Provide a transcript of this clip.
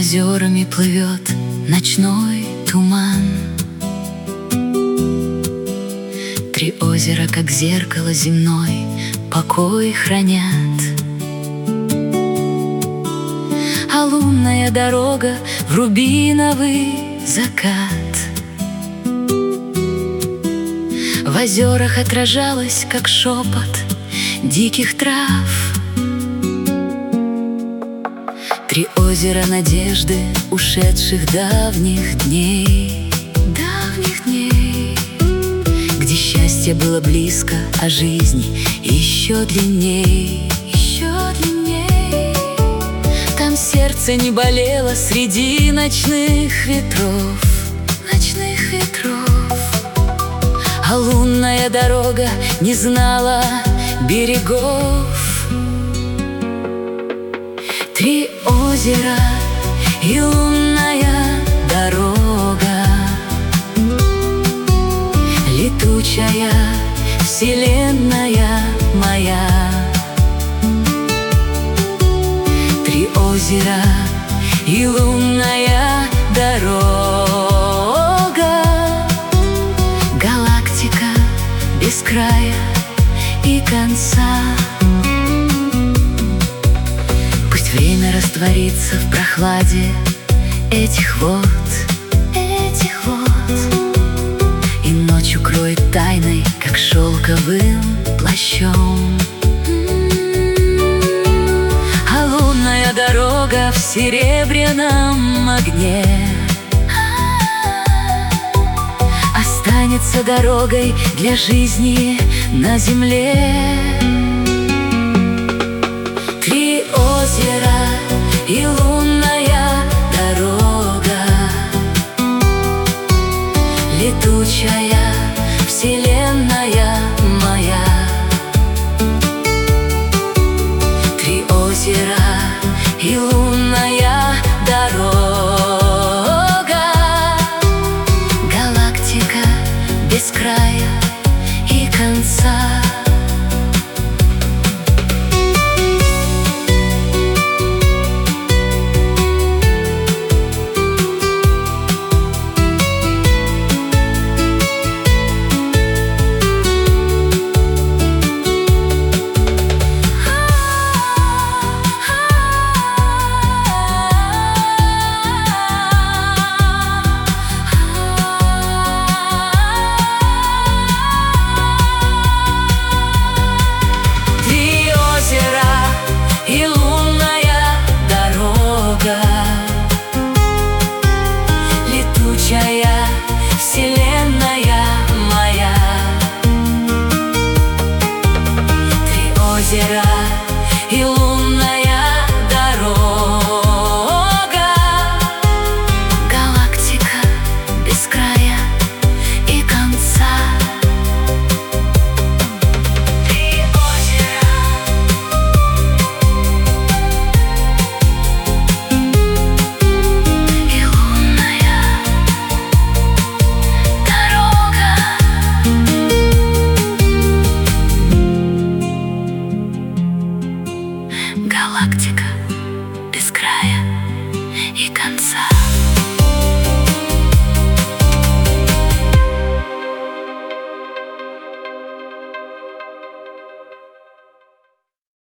озерами плывет ночной туман. Три озера, как зеркало земной, покой хранят. А лунная дорога в рубиновый закат. В озерах отражалась, как шепот диких трав. Три озера надежды ушедших давних дней, где счастье было близко, а жизнь еще длинней. Там сердце не болело среди ночных ветров, а лунная дорога не знала берегов. Три озера и лунная дорога, летучая вселенная моя. Три озера и лунная дорога, галактика без края и конца. Пусть время растворится в прохладе этих вод, и ночь укроет тайной, как шелковым плащом. А лунная дорога в серебряном огне останется дорогой для жизни на земле. Три озера и лунная дорога, летучая вселенная моя. Три озера и лунная дорога, галактика без края и конца. Летучая вселенная моя. Три озера и лунная дорога, галактика без края и конца. Три озера и лунная дорога, галактика без края и конца.